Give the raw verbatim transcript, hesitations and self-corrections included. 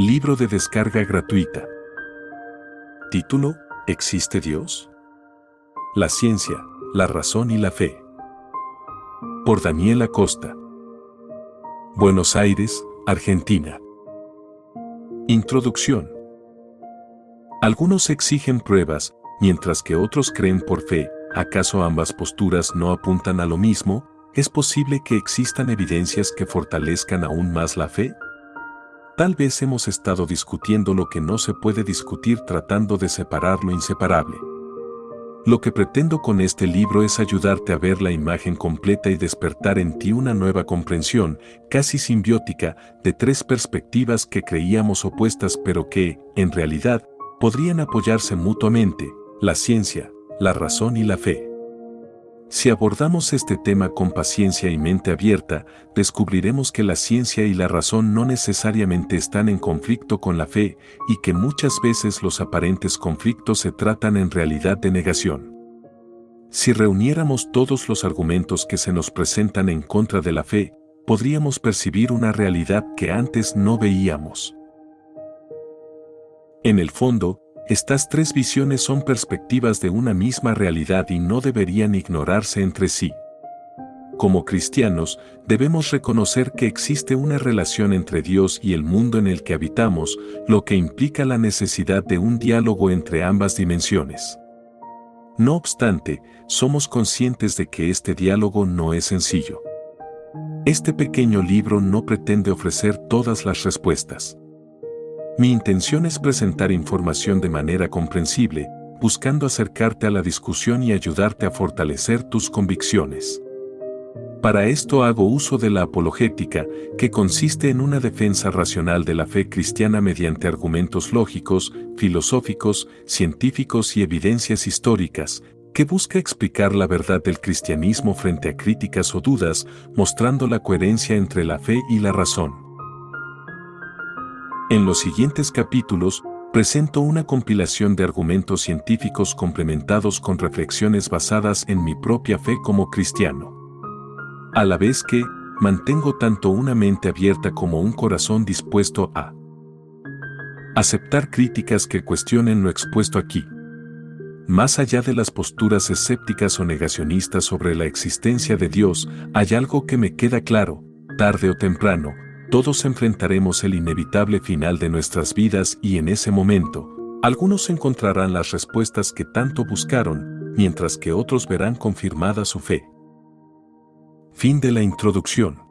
Libro de descarga gratuita. Título: ¿Existe Dios? La ciencia, la razón y la fe. Por Daniel Acosta. Buenos Aires, Argentina. Introducción. Algunos exigen pruebas, mientras que otros creen por fe. ¿Acaso ambas posturas no apuntan a lo mismo? ¿Es posible que existan evidencias que fortalezcan aún más la fe? Tal vez hemos estado discutiendo lo que no se puede discutir tratando de separar lo inseparable. Lo que pretendo con este libro es ayudarte a ver la imagen completa y despertar en ti una nueva comprensión, casi simbiótica, de tres perspectivas que creíamos opuestas pero que, en realidad, podrían apoyarse mutuamente: la ciencia, la razón y la fe. Si abordamos este tema con paciencia y mente abierta, descubriremos que la ciencia y la razón no necesariamente están en conflicto con la fe, y que muchas veces los aparentes conflictos se tratan en realidad de negación. Si reuniéramos todos los argumentos que se nos presentan en contra de la fe, podríamos percibir una realidad que antes no veíamos. En el fondo, estas tres visiones son perspectivas de una misma realidad y no deberían ignorarse entre sí. Como cristianos, debemos reconocer que existe una relación entre Dios y el mundo en el que habitamos, lo que implica la necesidad de un diálogo entre ambas dimensiones. No obstante, somos conscientes de que este diálogo no es sencillo. Este pequeño libro no pretende ofrecer todas las respuestas. Mi intención es presentar información de manera comprensible, buscando acercarte a la discusión y ayudarte a fortalecer tus convicciones. Para esto hago uso de la apologética, que consiste en una defensa racional de la fe cristiana mediante argumentos lógicos, filosóficos, científicos y evidencias históricas, que busca explicar la verdad del cristianismo frente a críticas o dudas, mostrando la coherencia entre la fe y la razón. En los siguientes capítulos, presento una compilación de argumentos científicos complementados con reflexiones basadas en mi propia fe como cristiano. A la vez que, mantengo tanto una mente abierta como un corazón dispuesto a aceptar críticas que cuestionen lo expuesto aquí. Más allá de las posturas escépticas o negacionistas sobre la existencia de Dios, hay algo que me queda claro: tarde o temprano, todos enfrentaremos el inevitable final de nuestras vidas y en ese momento, algunos encontrarán las respuestas que tanto buscaron, mientras que otros verán confirmada su fe. Fin de la introducción.